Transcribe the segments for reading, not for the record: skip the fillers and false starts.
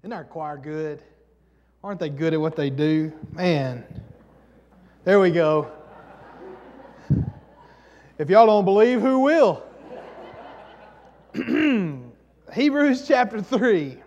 Isn't our choir good? Aren't they good at what they do? Man, there we go. If y'all don't believe, who will? Hebrews chapter 3.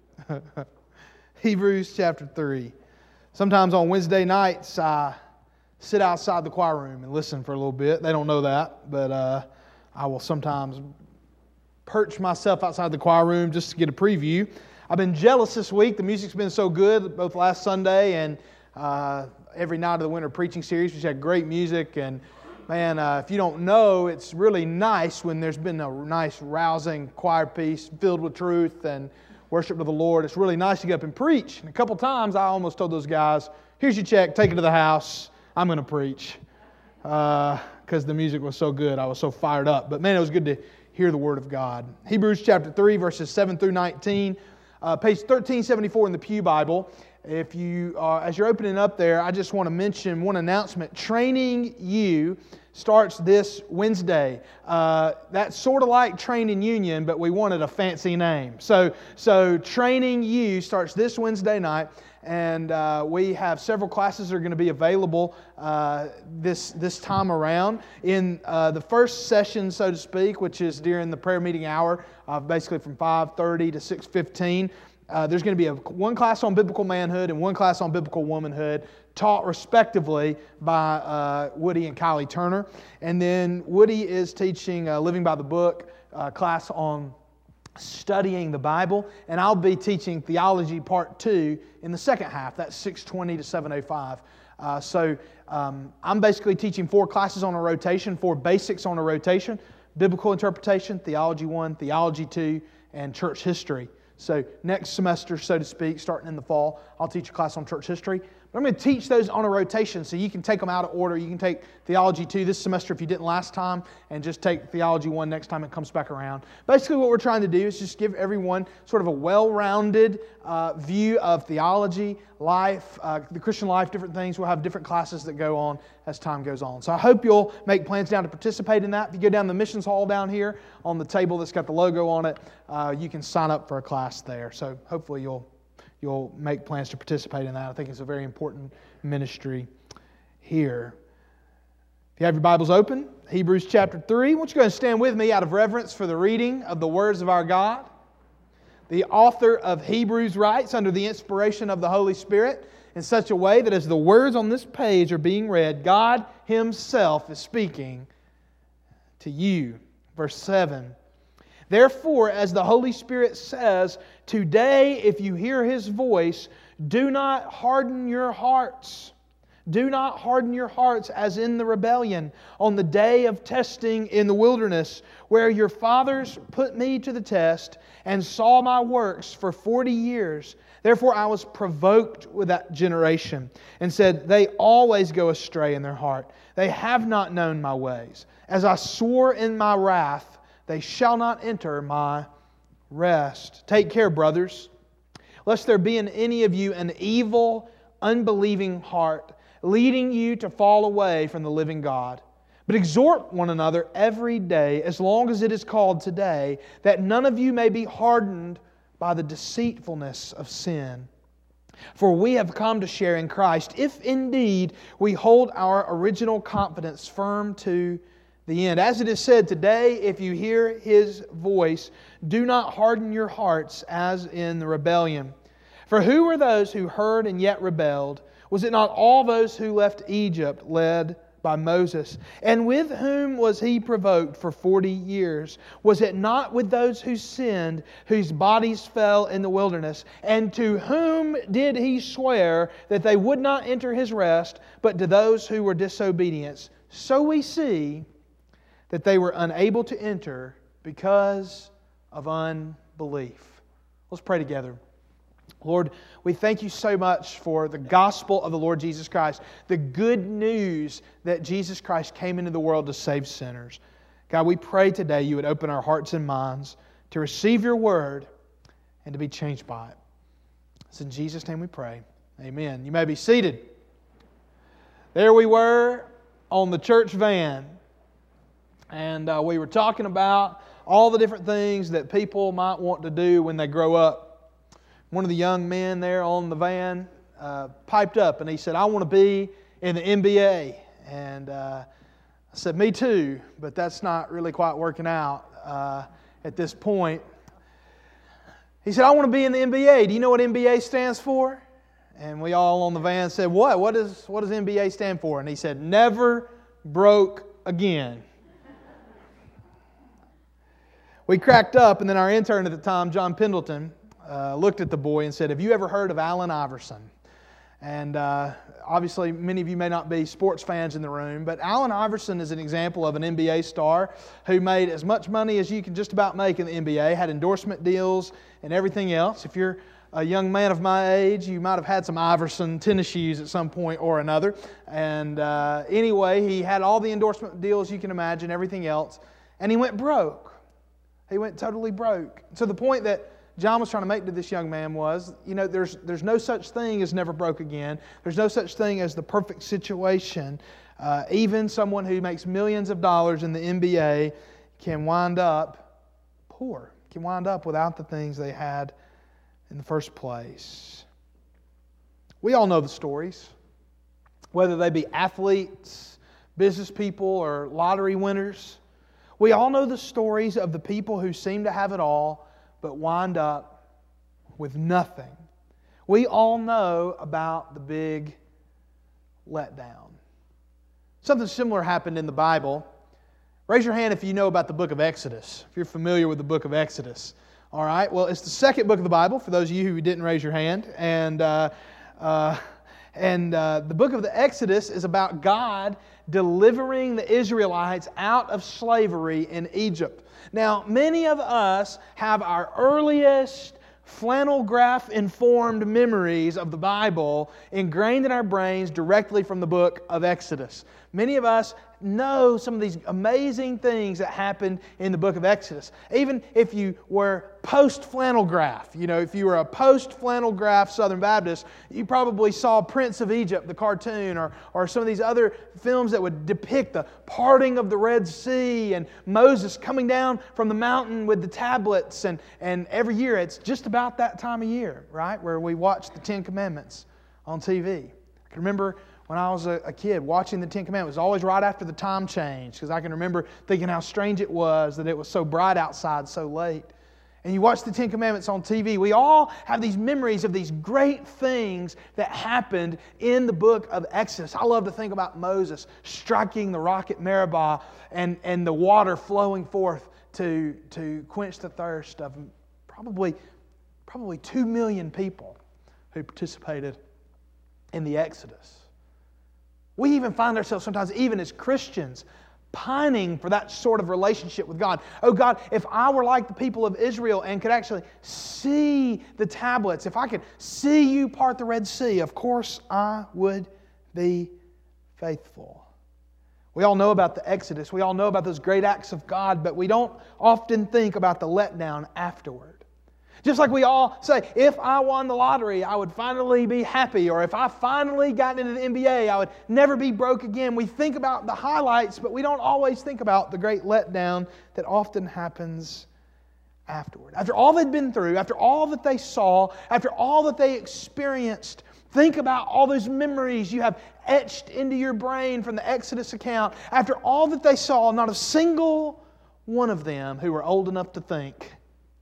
Hebrews chapter 3. Sometimes on Wednesday nights, I sit outside the choir room and listen for a little bit. They don't know that, but I will sometimes perch myself outside the choir room just to get a preview. I've been jealous this week. The music's been so good, both last Sunday and every night of the winter preaching series. We had great music, and man, if you don't know, it's really nice when there's been a nice, rousing choir piece filled with truth and worship to the Lord. It's really nice to get up and preach. And a couple times I almost told those guys, here's your check, take it to the house. I'm going to preach. Because the music was so good. I was so fired up. But man, it was good to hear the Word of God. Hebrews chapter 3, verses 7 through 19. Page 1374 in the Pew Bible. If you, as you're opening up there, I just want to mention one announcement. Training U starts this Wednesday. That's sort of like Training Union, but we wanted a fancy name. So Training U starts this Wednesday night, and we have several classes that are going to be available this time around. In the first session, so to speak, which is during the prayer meeting hour, basically from 5:30 to 6:15, there's going to be one class on biblical manhood and one class on biblical womanhood, taught respectively by Woody and Kylie Turner. And then Woody is teaching Living by the Book class on studying the Bible, and I'll be teaching Theology Part 2 in the second half. That's 6:20 to 7:05. I'm basically teaching 4 classes on a rotation, 4 basics on a rotation: Biblical Interpretation, Theology 1, Theology 2, and Church History. So next semester, so to speak, starting in the fall, I'll teach a class on church history. But I'm going to teach those on a rotation, so you can take them out of order. You can take Theology 2 this semester if you didn't last time, and just take Theology 1 next time it comes back around. Basically what we're trying to do is just give everyone sort of a well-rounded view of theology, life, the Christian life, different things. We'll have different classes that go on as time goes on. So I hope you'll make plans down to participate in that. If you go down the missions hall down here on the table that's got the logo on it, you can sign up for a class there. So hopefully you'll make plans to participate in that. I think it's a very important ministry here. If you have your Bibles open, Hebrews chapter 3, won't you go ahead and stand with me out of reverence for the reading of the words of our God? The author of Hebrews writes under the inspiration of the Holy Spirit in such a way that as the words on this page are being read, God Himself is speaking to you. Verse 7. Therefore, as the Holy Spirit says, today if you hear His voice, do not harden your hearts. Do not harden your hearts as in the rebellion on the day of testing in the wilderness, where your fathers put me to the test and saw my works for 40 years. Therefore I was provoked with that generation and said, they always go astray in their heart. They have not known my ways. As I swore in my wrath, they shall not enter my rest. Take care, brothers, lest there be in any of you an evil, unbelieving heart, leading you to fall away from the living God. But exhort one another every day, as long as it is called today, that none of you may be hardened by the deceitfulness of sin. For we have come to share in Christ, if indeed we hold our original confidence firm to the end. As it is said, today, if you hear His voice, do not harden your hearts as in the rebellion. For who were those who heard and yet rebelled? Was it not all those who left Egypt led by Moses? And with whom was He provoked for 40 years? Was it not with those who sinned, whose bodies fell in the wilderness? And to whom did He swear that they would not enter His rest, but to those who were disobedient? So we see that they were unable to enter because of unbelief. Let's pray together. Lord, we thank You so much for the gospel of the Lord Jesus Christ, the good news that Jesus Christ came into the world to save sinners. God, we pray today You would open our hearts and minds to receive Your word and to be changed by it. It's in Jesus' name we pray. Amen. You may be seated. There we were on the church van. And we were talking about all the different things that people might want to do when they grow up. one of the young men there on the van piped up and he said, "I want to be in the NBA." And I said, "Me too, but that's not really quite working out at this point." He said, "I want to be in the NBA. Do you know what NBA stands for?" And we all on the van said, "What? What does NBA stand for?" And he said, "Never broke again." We cracked up, and then our intern at the time, John Pendleton, looked at the boy and said, "Have you ever heard of Allen Iverson?" And obviously, many of you may not be sports fans in the room, but Allen Iverson is an example of an NBA star who made as much money as you can just about make in the NBA, had endorsement deals and everything else. If you're a young man of my age, you might have had some Iverson tennis shoes at some point or another. And anyway, he had all the endorsement deals you can imagine, everything else, and he went broke. He went totally broke. So the point that John was trying to make to this young man was, there's no such thing as never broke again. There's no such thing as the perfect situation. Even someone who makes millions of dollars in the NBA can wind up poor, can wind up without the things they had in the first place. We all know the stories, whether they be athletes, business people, or lottery winners. We all know the stories of the people who seem to have it all, but wind up with nothing. We all know about the big letdown. Something similar happened in the Bible. Raise your hand if you know about the book of Exodus, if you're familiar with the book of Exodus. All right, well, it's the second book of the Bible, for those of you who didn't raise your hand. And the book of the Exodus is about God delivering the Israelites out of slavery in Egypt. Now, many of us have our earliest flannel graph-informed memories of the Bible ingrained in our brains directly from the book of Exodus. Many of us know some of these amazing things that happened in the book of Exodus. Even if you were post-flannel graph, if you were a post-flannel graph Southern Baptist, you probably saw Prince of Egypt, the cartoon, or some of these other films that would depict the parting of the Red Sea and Moses coming down from the mountain with the tablets. And every year, it's just about that time of year, right, where we watch the Ten Commandments on TV. I can remember when I was a kid, watching the Ten Commandments, it was always right after the time change, because I can remember thinking how strange it was that it was so bright outside so late. And you watch the Ten Commandments on TV. We all have these memories of these great things that happened in the book of Exodus. I love to think about Moses striking the rock at Meribah and the water flowing forth to quench the thirst of probably 2 million people who participated in the Exodus. We even find ourselves sometimes, even as Christians, pining for that sort of relationship with God. Oh God, if I were like the people of Israel and could actually see the tablets, if I could see you part the Red Sea, of course I would be faithful. We all know about the Exodus. We all know about those great acts of God, but we don't often think about the letdown afterward. Just like we all say, if I won the lottery, I would finally be happy. Or if I finally got into the NBA, I would never be broke again. We think about the highlights, but we don't always think about the great letdown that often happens afterward. After all they'd been through, after all that they saw, after all that they experienced, think about all those memories you have etched into your brain from the Exodus account. After all that they saw, not a single one of them who were old enough to think,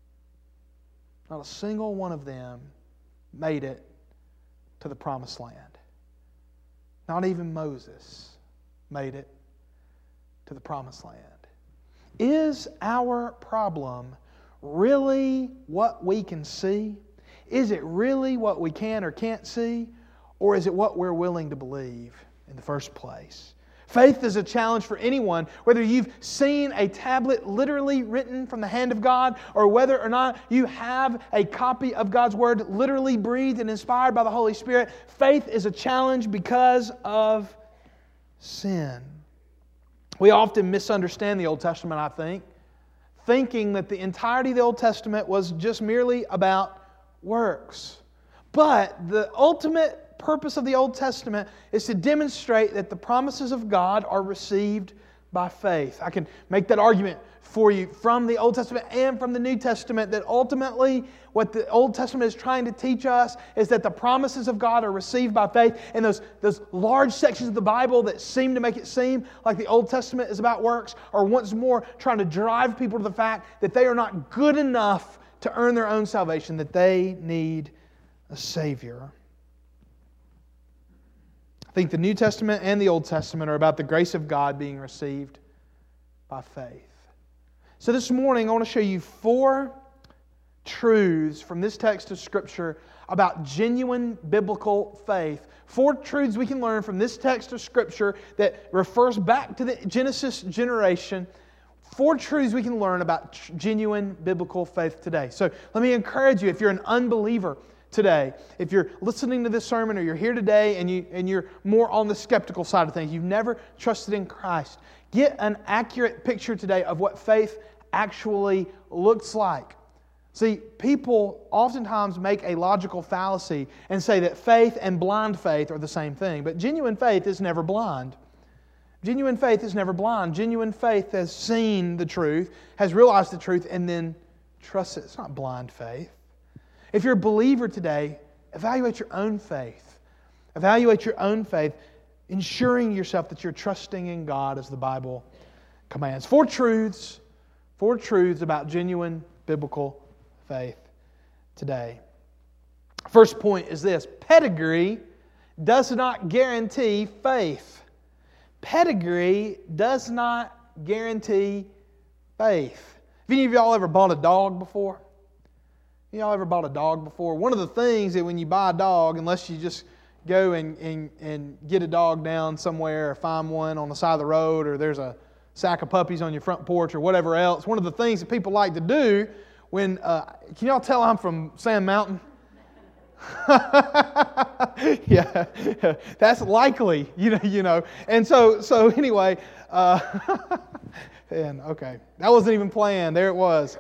not a single one of them made it to the Promised Land. Not even Moses made it to the Promised Land. Is our problem really what we can see? Is it really what we can or can't see? Or is it what we're willing to believe in the first place? Faith is a challenge for anyone, whether you've seen a tablet literally written from the hand of God, or whether or not you have a copy of God's Word literally breathed and inspired by the Holy Spirit. Faith is a challenge because of sin. We often misunderstand the Old Testament, I think, thinking that the entirety of the Old Testament was just merely about works. But the ultimate purpose of the Old Testament is to demonstrate that the promises of God are received by faith. I can make that argument for you from the Old Testament and from the New Testament that ultimately what the Old Testament is trying to teach us is that the promises of God are received by faith. And those large sections of the Bible that seem to make it seem like the Old Testament is about works are once more trying to drive people to the fact that they are not good enough to earn their own salvation, that they need a Savior. I think the New Testament and the Old Testament are about the grace of God being received by faith. So this morning I want to show you 4 truths from this text of Scripture about genuine biblical faith. 4 truths we can learn from this text of Scripture that refers back to the Genesis generation. 4 truths we can learn about genuine biblical faith today. So let me encourage you, if you're an unbeliever today, if you're listening to this sermon or you're here today and you're more on the skeptical side of things, you've never trusted in Christ, get an accurate picture today of what faith actually looks like. See, people oftentimes make a logical fallacy and say that faith and blind faith are the same thing. But genuine faith is never blind. Genuine faith is never blind. Genuine faith has seen the truth, has realized the truth, and then trusts it. It's not blind faith. If you're a believer today, evaluate your own faith. Evaluate your own faith, ensuring yourself that you're trusting in God as the Bible commands. 4 truths about genuine biblical faith today. First point is this: pedigree does not guarantee faith. Pedigree does not guarantee faith. Have any of y'all ever bought a dog before? Y'all ever bought a dog before? One of the things that when you buy a dog, unless you just go and get a dog down somewhere or find one on the side of the road, or there's a sack of puppies on your front porch or whatever else, one of the things that people like to do when, can y'all tell I'm from Sand Mountain? Yeah, that's likely, you know. And so anyway, and okay, that wasn't even planned. There it was.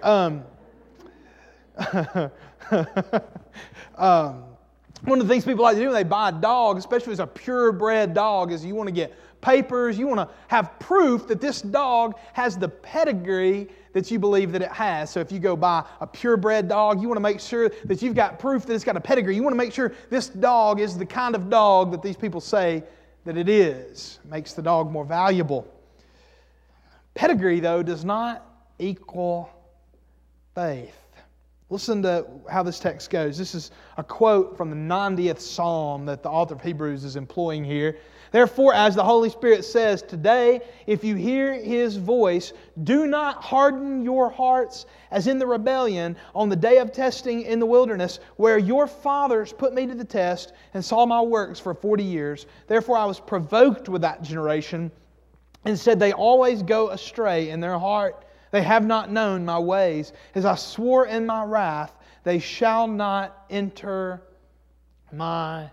One of the things people like to do when they buy a dog, especially if it's a purebred dog, is you want to get papers. You want to have proof that this dog has the pedigree that you believe that it has. So if you go buy a purebred dog, you want to make sure that you've got proof that it's got a pedigree. You want to make sure this dog is the kind of dog that these people say that it is. It makes the dog more valuable. Pedigree, though, does not equal faith. Listen to how this text goes. This is a quote from the 90th Psalm that the author of Hebrews is employing here. Therefore, as the Holy Spirit says, today, if you hear His voice, do not harden your hearts as in the rebellion on the day of testing in the wilderness, where your fathers put me to the test and saw my works for 40 years. Therefore, I was provoked with that generation and said, they always go astray in their heart. They have not known my ways. As I swore in my wrath, they shall not enter my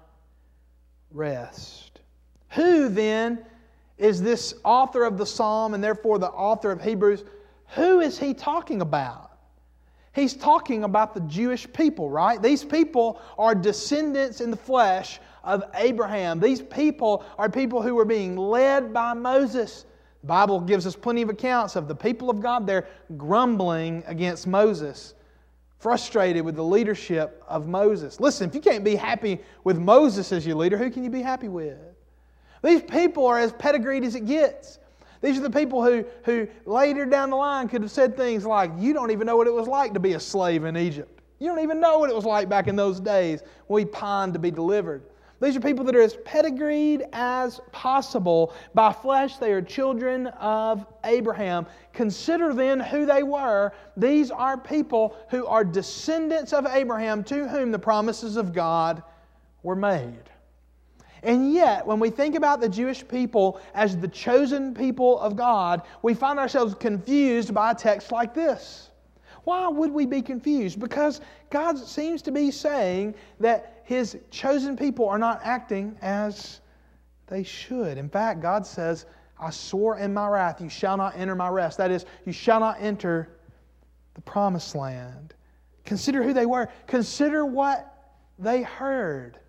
rest. Who then is this author of the Psalm and therefore the author of Hebrews? Who is he talking about? He's talking about the Jewish people, right? These people are descendants in the flesh of Abraham. These people are people who were being led by Moses. The Bible gives us plenty of accounts of the people of God there grumbling against Moses, frustrated with the leadership of Moses. Listen, if you can't be happy with Moses as your leader, who can you be happy with? These people are as pedigreed as it gets. These are the people who later down the line could have said things like, you don't even know what it was like to be a slave in Egypt. You don't even know what it was like back in those days when we pined to be delivered. These are people that are as pedigreed as possible. By flesh, they are children of Abraham. Consider then who they were. These are people who are descendants of Abraham, to whom the promises of God were made. And yet, when we think about the Jewish people as the chosen people of God, we find ourselves confused by a text like this. Why would we be confused? Because God seems to be saying that His chosen people are not acting as they should. In fact, God says, I swore in my wrath, you shall not enter my rest. That is, you shall not enter the promised land. Consider who they were. Consider what they heard.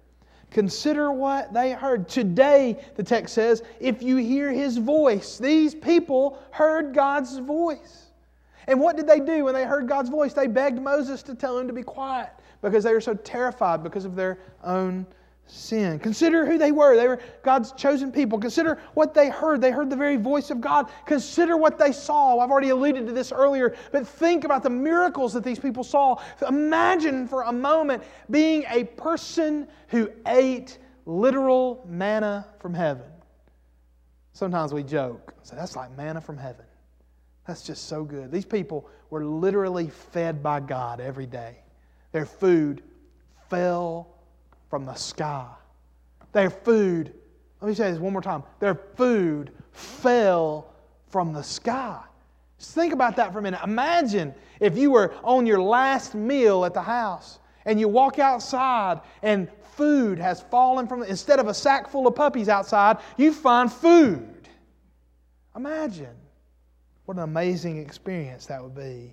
Consider what they heard. Today, the text says, if you hear His voice. These people heard God's voice. And what did they do when they heard God's voice? They begged Moses to tell them to be quiet because they were so terrified because of their own sin. Consider who they were. They were God's chosen people. Consider what they heard. They heard the very voice of God. Consider what they saw. I've already alluded to this earlier, but think about the miracles that these people saw. Imagine for a moment being a person who ate literal manna from heaven. Sometimes we joke, say, that's like manna from heaven. That's just so good. These people were literally fed by God every day. Their food fell from the sky. Their food, let me say this one more time. Their food fell from the sky. Just think about that for a minute. Imagine if you were on your last meal at the house and you walk outside and food has fallen from, instead of a sack full of puppies outside, you find food. Imagine what an amazing experience that would be.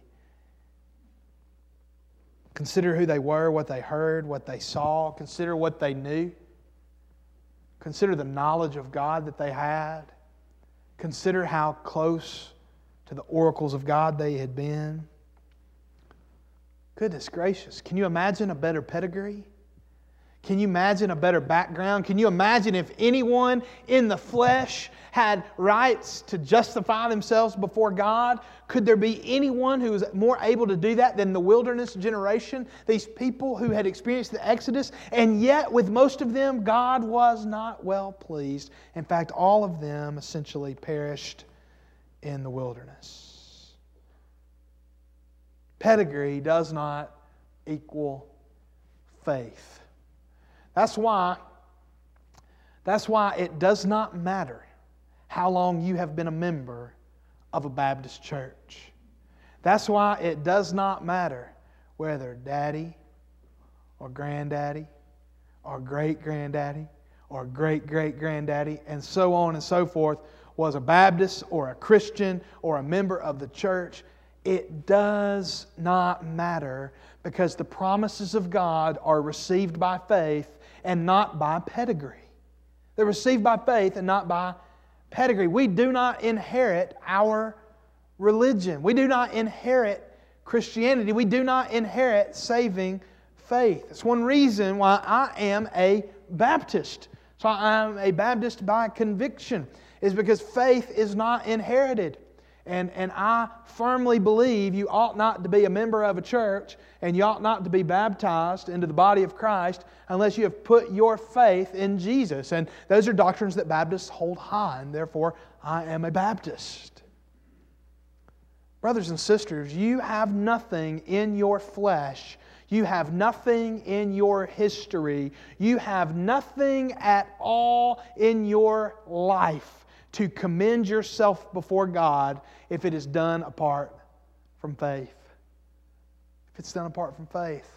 Consider who they were, what they heard, what they saw. Consider what they knew. Consider the knowledge of God that they had. Consider how close to the oracles of God they had been. Goodness gracious, can you imagine a better pedigree? Can you imagine a better background? Can you imagine if anyone in the flesh had rights to justify themselves before God? Could there be anyone who was more able to do that than the wilderness generation? These people who had experienced the Exodus, and yet with most of them, God was not well pleased. In fact, all of them essentially perished in the wilderness. Pedigree does not equal faith. That's why it does not matter how long you have been a member of a Baptist church. That's why it does not matter whether daddy or granddaddy or great-granddaddy or great-great-granddaddy and so on and so forth was a Baptist or a Christian or a member of the church. It does not matter because the promises of God are received by faith and not by pedigree. They're received by faith and not by pedigree. We do not inherit our religion. We do not inherit Christianity. We do not inherit saving faith. It's one reason why I am a Baptist. So I am a Baptist by conviction, is because faith is not inherited. And I firmly believe you ought not to be a member of a church and you ought not to be baptized into the body of Christ unless you have put your faith in Jesus. And those are doctrines that Baptists hold high, and therefore I am a Baptist. Brothers and sisters, you have nothing in your flesh. You have nothing in your history. You have nothing at all in your life to commend yourself before God if it is done apart from faith. If it's done apart from faith.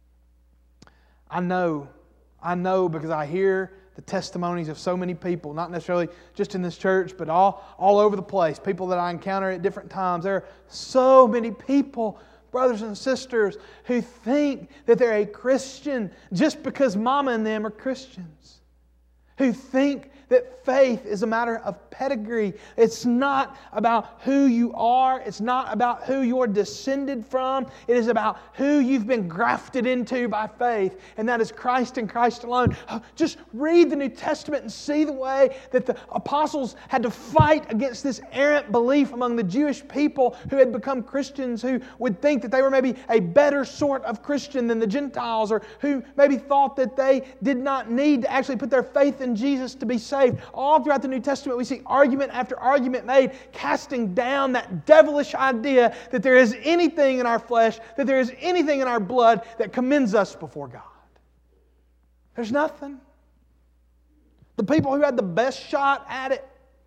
I know because I hear the testimonies of so many people, not necessarily just in this church, but all over the place, people that I encounter at different times. There are so many people, brothers and sisters, who think that they're a Christian just because mama and them are Christians. Who think that faith is a matter of pedigree. It's not about who you are. It's not about who you're descended from. It is about who you've been grafted into by faith, and that is Christ and Christ alone. Just read the New Testament and see the way that the apostles had to fight against this errant belief among the Jewish people who had become Christians, who would think that they were maybe a better sort of Christian than the Gentiles, or who maybe thought that they did not need to actually put their faith in Jesus to be saved. All throughout the New Testament we see argument after argument made casting down that devilish idea that there is anything in our flesh, that there is anything in our blood that commends us before God. There's nothing. The people who had the best shot at it,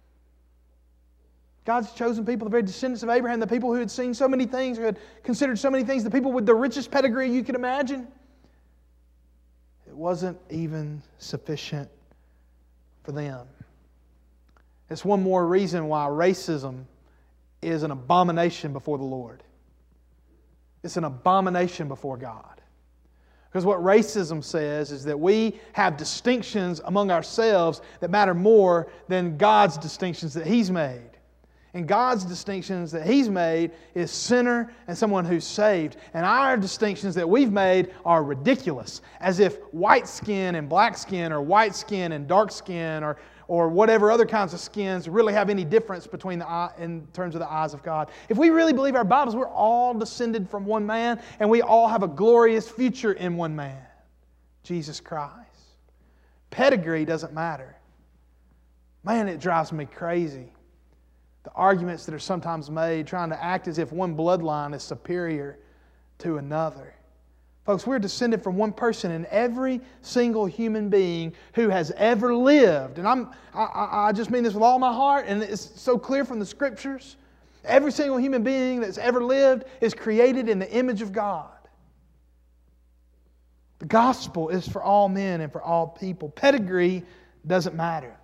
God's chosen people, the very descendants of Abraham, the people who had seen so many things, who had considered so many things, the people with the richest pedigree you could imagine, it wasn't even sufficient for them. It's one more reason why racism is an abomination before the Lord. It's an abomination before God. Because what racism says is that we have distinctions among ourselves that matter more than God's distinctions that He's made. And God's distinctions that He's made is sinner and someone who's saved. And our distinctions that we've made are ridiculous. As if white skin and black skin, or white skin and dark skin, or whatever other kinds of skins really have any difference between in terms of the eyes of God. If we really believe our Bibles, we're all descended from one man, and we all have a glorious future in one man, Jesus Christ. Pedigree doesn't matter. Man, it drives me crazy. The arguments that are sometimes made trying to act as if one bloodline is superior to another. Folks, we're descended from one person, and every single human being who has ever lived, and I just mean this with all my heart, and it's so clear from the Scriptures, every single human being that's ever lived is created in the image of God. The gospel is for all men and for all people. Pedigree doesn't matter.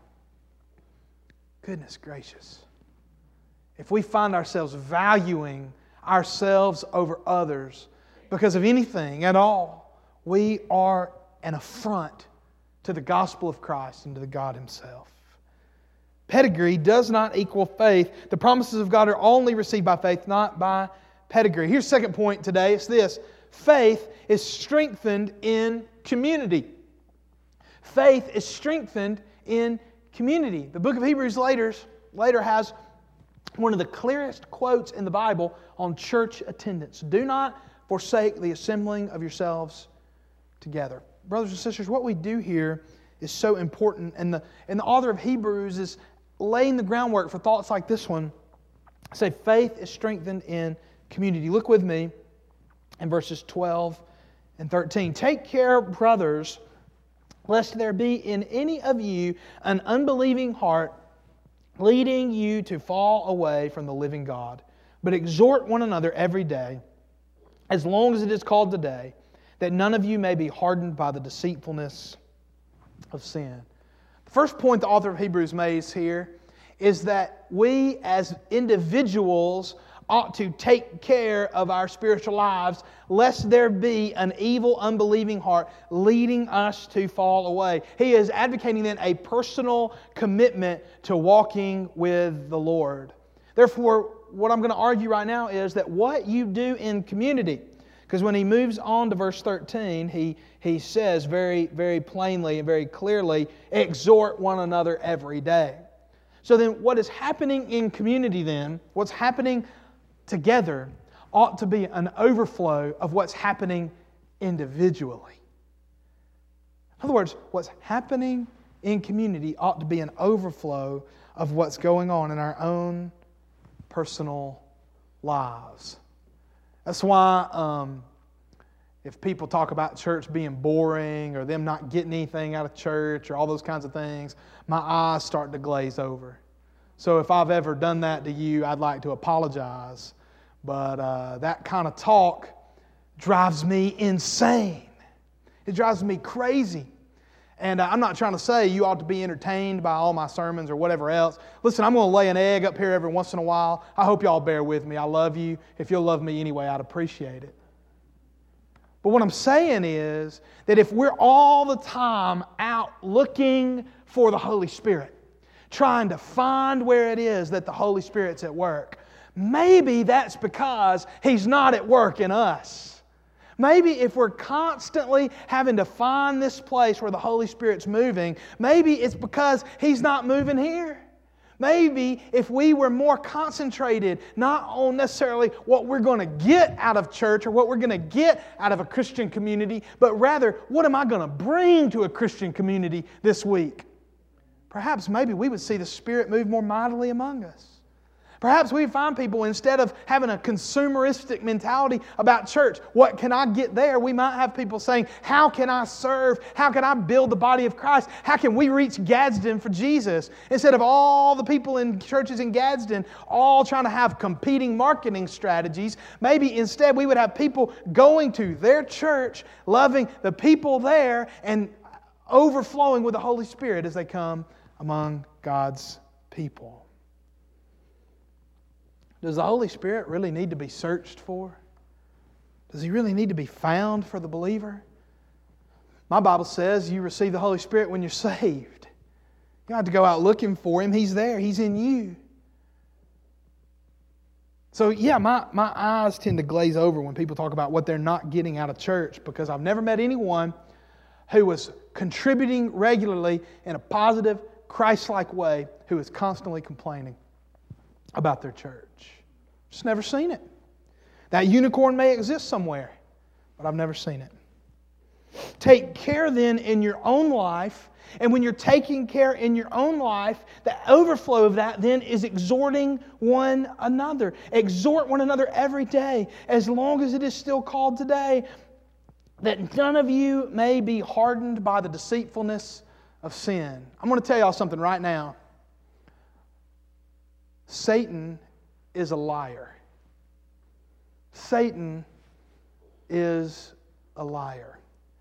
Goodness gracious. If we find ourselves valuing ourselves over others because of anything at all, we are an affront to the gospel of Christ and to the God Himself. Pedigree does not equal faith. The promises of God are only received by faith, not by pedigree. Here's the second point today. It's this. Faith is strengthened in community. Faith is strengthened in community. The book of Hebrews later has one of the clearest quotes in the Bible on church attendance. Do not forsake the assembling of yourselves together. Brothers and sisters, what we do here is so important. And the author of Hebrews is laying the groundwork for thoughts like this one. Say, faith is strengthened in community. Look with me in verses 12 and 13. Take care, brothers, lest there be in any of you an unbelieving heart leading you to fall away from the living God. But exhort one another every day, as long as it is called today, that none of you may be hardened by the deceitfulness of sin. The first point the author of Hebrews makes here is that we as individuals ought to take care of our spiritual lives, lest there be an evil, unbelieving heart leading us to fall away. He is advocating then a personal commitment to walking with the Lord. Therefore, what I'm going to argue right now is that what you do in community, because when he moves on to verse 13, he says very, very plainly and very clearly, exhort one another every day. So then what is happening in community then, what's happening together, ought to be an overflow of what's happening individually. In other words, what's happening in community ought to be an overflow of what's going on in our own personal lives. That's why if people talk about church being boring or them not getting anything out of church or all those kinds of things, my eyes start to glaze over. So if I've ever done that to you, I'd like to apologize. But that kind of talk drives me insane. It drives me crazy. And I'm not trying to say you ought to be entertained by all my sermons or whatever else. Listen, I'm going to lay an egg up here every once in a while. I hope y'all bear with me. I love you. If you'll love me anyway, I'd appreciate it. But what I'm saying is that if we're all the time out looking for the Holy Spirit, trying to find where it is that the Holy Spirit's at work, maybe that's because He's not at work in us. Maybe if we're constantly having to find this place where the Holy Spirit's moving, maybe it's because He's not moving here. Maybe if we were more concentrated, not on necessarily what we're going to get out of church or what we're going to get out of a Christian community, but rather, what am I going to bring to a Christian community this week? Perhaps maybe we would see the Spirit move more mightily among us. Perhaps we find people, instead of having a consumeristic mentality about church, what can I get there? We might have people saying, how can I serve? How can I build the body of Christ? How can we reach Gadsden for Jesus? Instead of all the people in churches in Gadsden all trying to have competing marketing strategies, maybe instead we would have people going to their church, loving the people there, and overflowing with the Holy Spirit as they come among God's people. Does the Holy Spirit really need to be searched for? Does He really need to be found for the believer? My Bible says you receive the Holy Spirit when you're saved. You don't have to go out looking for Him. He's there. He's in you. So yeah, my eyes tend to glaze over when people talk about what they're not getting out of church, because I've never met anyone who was contributing regularly in a positive, Christ-like way who is constantly complaining about their church. Just never seen it. That unicorn may exist somewhere, but I've never seen it. Take care then in your own life, and when you're taking care in your own life, the overflow of that then is exhorting one another. Exhort one another every day, as long as it is still called today, that none of you may be hardened by the deceitfulness of sin. I'm going to tell y'all something right now. Satan is a liar. Satan is a liar.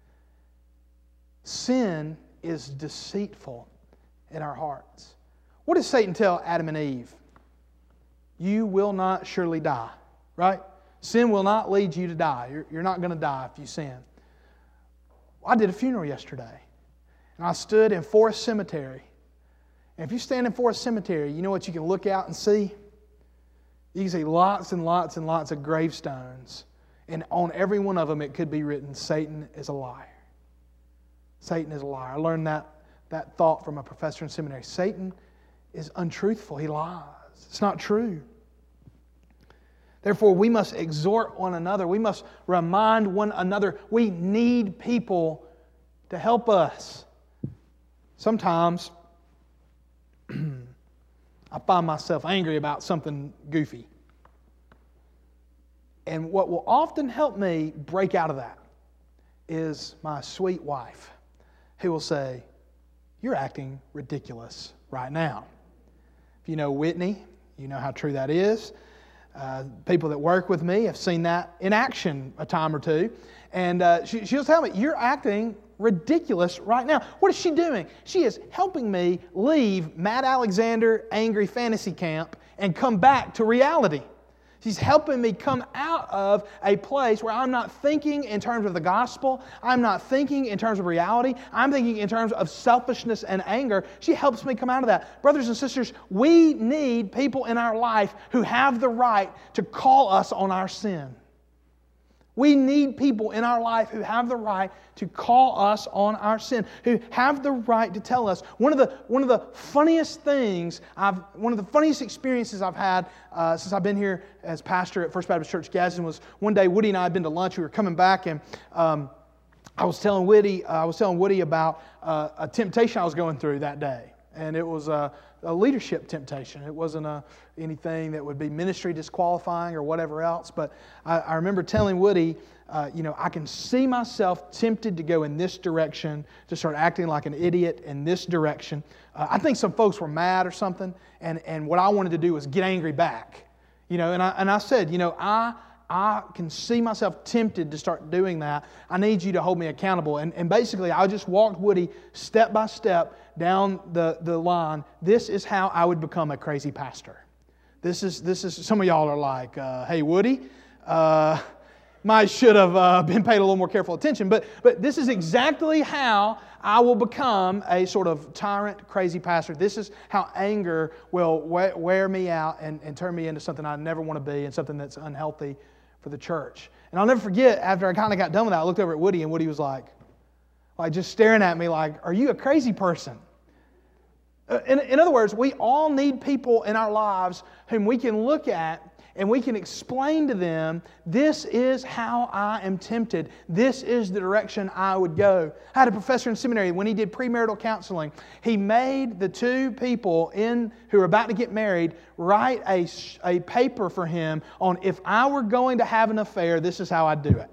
Sin is deceitful in our hearts. What did Satan tell Adam and Eve? You will not surely die, right? Sin will not lead you to die. You're not going to die if you sin. I did a funeral yesterday, and I stood in Forest Cemetery. And if you stand in Forest Cemetery, you know what you can look out and see? You can see lots and lots and lots of gravestones. And on every one of them it could be written, Satan is a liar. Satan is a liar. I learned that thought from a professor in seminary. Satan is untruthful. He lies. It's not true. Therefore, we must exhort one another. We must remind one another. We need people to help us. Sometimes I find myself angry about something goofy. And what will often help me break out of that is my sweet wife, who will say, you're acting ridiculous right now. If you know Whitney, you know how true that is. People that work with me have seen that in action a time or two. And she'll tell me, you're acting ridiculous right now. What is she doing? She is helping me leave Matt Alexander Angry Fantasy Camp and come back to reality. She's helping me come out of a place where I'm not thinking in terms of the gospel. I'm not thinking in terms of reality. I'm thinking in terms of selfishness and anger. She helps me come out of that. Brothers and sisters, we need people in our life who have the right to call us on our sin. We need people in our life who have the right to call us on our sin, who have the right to tell us. One of the funniest experiences I've had since I've been here as pastor at First Baptist Church Gadsden was one day Woody and I had been to lunch. We were coming back, and I was telling Woody about a temptation I was going through that day, and it was a leadership temptation. It wasn't anything that would be ministry disqualifying or whatever else. But I remember telling Woody, I can see myself tempted to go in this direction, to start acting like an idiot in this direction. I think some folks were mad or something, and what I wanted to do was get angry back. And I said, I can see myself tempted to start doing that. I need you to hold me accountable. And basically, I just walked Woody step by step down the line. This is how I would become a crazy pastor. This is some of y'all are like, hey, Woody, might should have been paid a little more careful attention. But this is exactly how I will become a sort of tyrant, crazy pastor. This is how anger will wear me out and turn me into something I never want to be and something that's unhealthy for the church. And I'll never forget, after I kind of got done with that, I looked over at Woody, and Woody was like just staring at me like, are you a crazy person? In other words, we all need people in our lives whom we can look at and we can explain to them, this is how I am tempted. This is the direction I would go. I had a professor in seminary, when he did premarital counseling, he made the two people who are about to get married write a paper for him on, if I were going to have an affair, this is how I'd do it.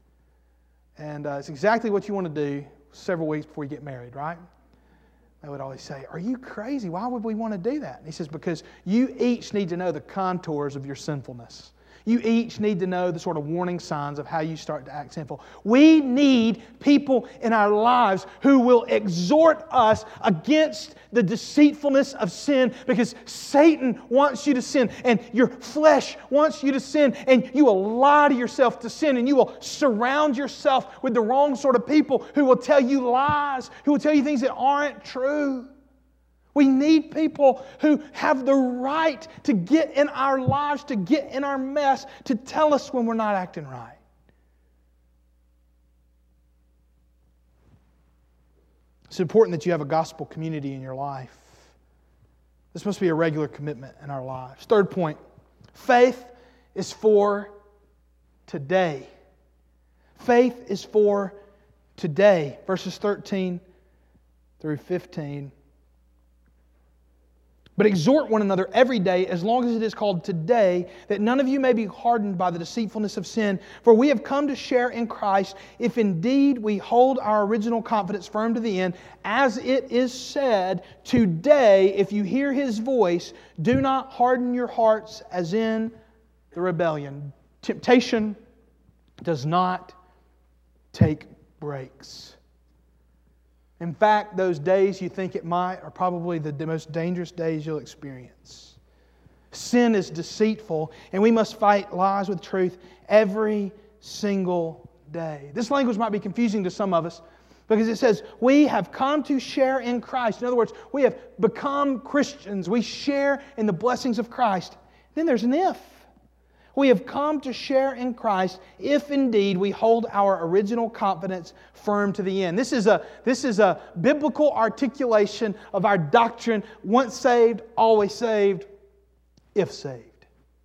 And it's exactly what you want to do several weeks before you get married, right? They would always say, are you crazy? Why would we want to do that? And he says, because you each need to know the contours of your sinfulness. You each need to know the sort of warning signs of how you start to act sinful. We need people in our lives who will exhort us against the deceitfulness of sin, because Satan wants you to sin and your flesh wants you to sin, and you will lie to yourself to sin, and you will surround yourself with the wrong sort of people who will tell you lies, who will tell you things that aren't true. We need people who have the right to get in our lives, to get in our mess, to tell us when we're not acting right. It's important that you have a gospel community in your life. This must be a regular commitment in our lives. Third point, faith is for today. Faith is for today. Verses 13 through 15. But exhort one another every day, as long as it is called today, that none of you may be hardened by the deceitfulness of sin. For we have come to share in Christ, if indeed we hold our original confidence firm to the end. As it is said, today, if you hear His voice, do not harden your hearts as in the rebellion. Temptation does not take breaks. In fact, those days you think it might are probably the most dangerous days you'll experience. Sin is deceitful, and we must fight lies with truth every single day. This language might be confusing to some of us because it says, we have come to share in Christ. In other words, we have become Christians. We share in the blessings of Christ. Then there's an if. We have come to share in Christ if indeed we hold our original confidence firm to the end. This is a biblical articulation of our doctrine, once saved, always saved, if saved.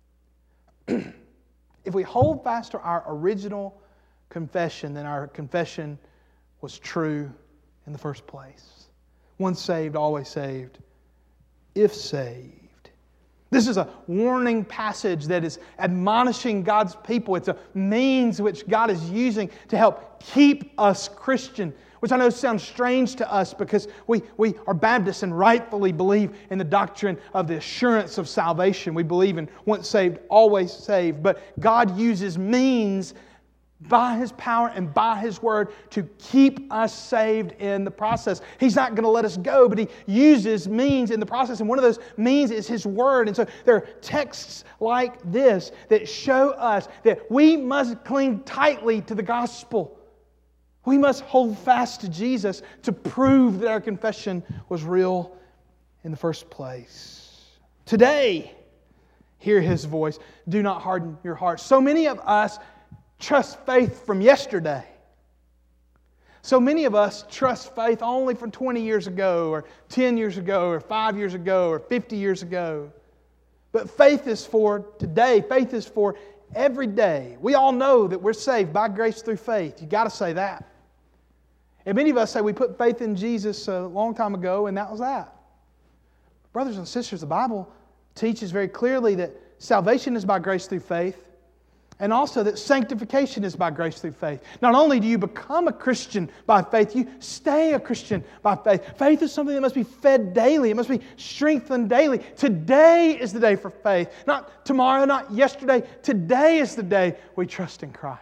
If we hold fast to our original confession, then our confession was true in the first place. Once saved, always saved, if saved. This is a warning passage that is admonishing God's people. It's a means which God is using to help keep us Christian, which I know sounds strange to us because we are Baptists and rightfully believe in the doctrine of the assurance of salvation. We believe in once saved, always saved. But God uses means by His power and by His Word to keep us saved in the process. He's not going to let us go, but He uses means in the process. And one of those means is His Word. And so there are texts like this that show us that we must cling tightly to the gospel. We must hold fast to Jesus to prove that our confession was real in the first place. Today, hear His voice. Do not harden your hearts. So many of us trust faith from yesterday. So many of us trust faith only from 20 years ago, or 10 years ago, or 5 years ago, or 50 years ago. But faith is for today. Faith is for every day. We all know that we're saved by grace through faith. You've got to say that. And many of us say we put faith in Jesus a long time ago, and that was that. Brothers and sisters, the Bible teaches very clearly that salvation is by grace through faith, and also that sanctification is by grace through faith. Not only do you become a Christian by faith, you stay a Christian by faith. Faith is something that must be fed daily. It must be strengthened daily. Today is the day for faith. Not tomorrow, not yesterday. Today is the day we trust in Christ.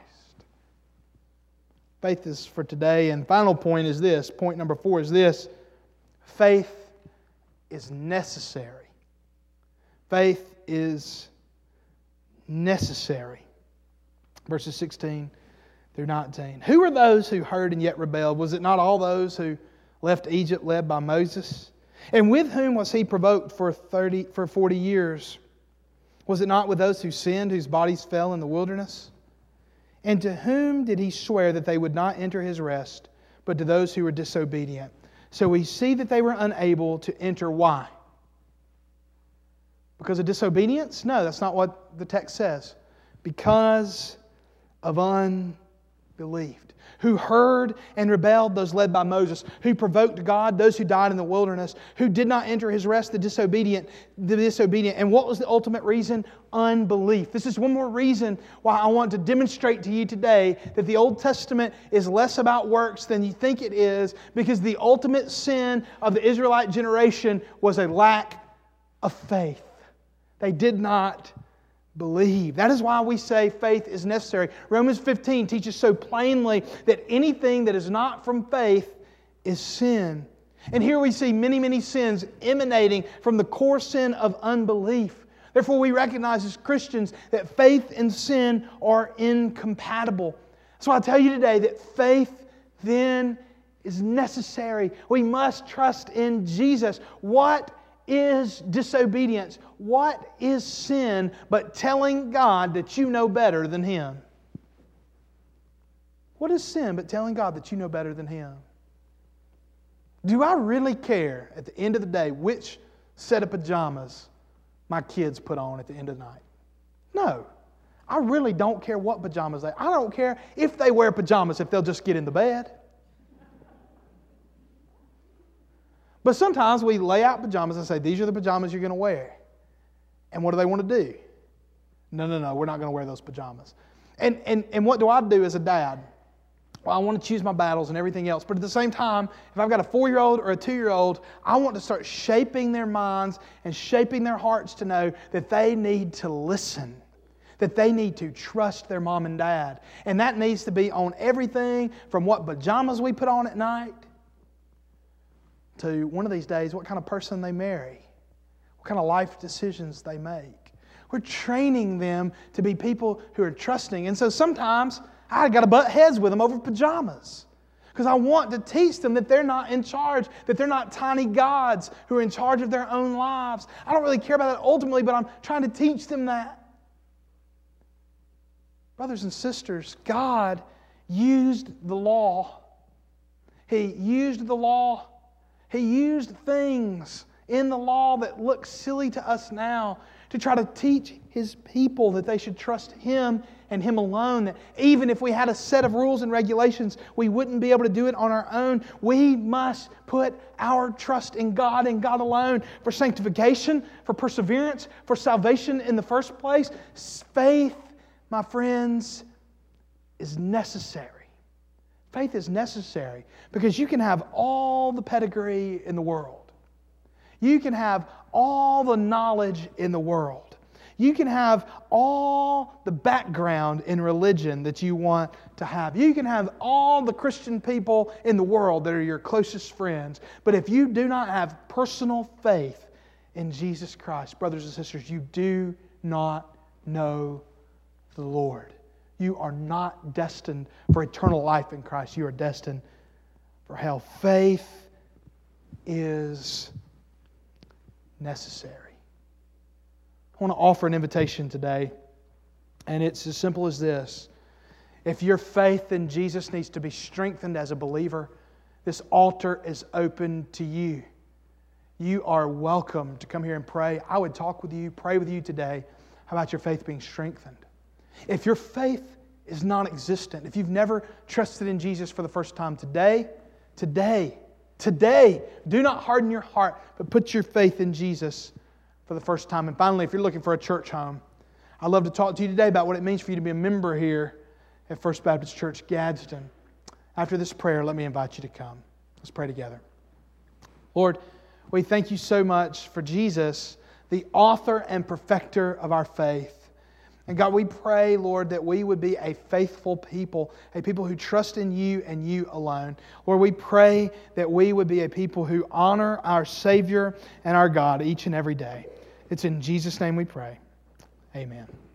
Faith is for today. And final point is this. Point number 4 is this. Faith is necessary. Faith is necessary. Verses 16 through 19. Who are those who heard and yet rebelled? Was it not all those who left Egypt led by Moses? And with whom was He provoked for 40 years? Was it not with those who sinned, whose bodies fell in the wilderness? And to whom did He swear that they would not enter His rest, but to those who were disobedient? So we see that they were unable to enter. Why? Because of disobedience? No, that's not what the text says. Because of unbelief. Who heard and rebelled, those led by Moses. Who provoked God, those who died in the wilderness. Who did not enter His rest, the disobedient. And what was the ultimate reason? Unbelief. This is one more reason why I want to demonstrate to you today that the Old Testament is less about works than you think it is, because the ultimate sin of the Israelite generation was a lack of faith. They did not believe. That is why we say faith is necessary. Romans 15 teaches so plainly that anything that is not from faith is sin. And here we see many, many sins emanating from the core sin of unbelief. Therefore, we recognize as Christians that faith and sin are incompatible. So I tell you today that faith then is necessary. We must trust in Jesus. What is disobedience? What is sin but telling God that you know better than Him? What is sin but telling God that you know better than Him? Do I really care at the end of the day which set of pajamas my kids put on at the end of the night? No. I really don't care what pajamas I don't care if they wear pajamas if they'll just get in the bed. But sometimes we lay out pajamas and say, these are the pajamas you're going to wear. And what do they want to do? No, we're not going to wear those pajamas. And what do I do as a dad? Well, I want to choose my battles and everything else. But at the same time, if I've got a 4-year-old or a 2-year-old, I want to start shaping their minds and shaping their hearts to know that they need to listen, that they need to trust their mom and dad. And that needs to be on everything from what pajamas we put on at night to one of these days what kind of person they marry, what kind of life decisions they make. We're training them to be people who are trusting. And so sometimes I got to butt heads with them over pajamas because I want to teach them that they're not in charge, that they're not tiny gods who are in charge of their own lives. I don't really care about that ultimately, but I'm trying to teach them that. Brothers and sisters, God used the law. He used the law. He used things in the law that look silly to us now to try to teach His people that they should trust Him and Him alone. That even if we had a set of rules and regulations, we wouldn't be able to do it on our own. We must put our trust in God and God alone for sanctification, for perseverance, for salvation in the first place. Faith, my friends, is necessary. Faith is necessary because you can have all the pedigree in the world. You can have all the knowledge in the world. You can have all the background in religion that you want to have. You can have all the Christian people in the world that are your closest friends. But if you do not have personal faith in Jesus Christ, brothers and sisters, you do not know the Lord. You are not destined for eternal life in Christ. You are destined for hell. Faith is necessary. I want to offer an invitation today, and it's as simple as this. If your faith in Jesus needs to be strengthened as a believer, this altar is open to you. You are welcome to come here and pray. I would talk with you, pray with you today about your faith being strengthened. If your faith is non-existent, if you've never trusted in Jesus for the first time today, do not harden your heart, but put your faith in Jesus for the first time. And finally, if you're looking for a church home, I'd love to talk to you today about what it means for you to be a member here at First Baptist Church Gadsden. After this prayer, let me invite you to come. Let's pray together. Lord, we thank you so much for Jesus, the author and perfecter of our faith. And God, we pray, Lord, that we would be a faithful people, a people who trust in you and you alone. Lord, we pray that we would be a people who honor our Savior and our God each and every day. It's in Jesus' name we pray. Amen.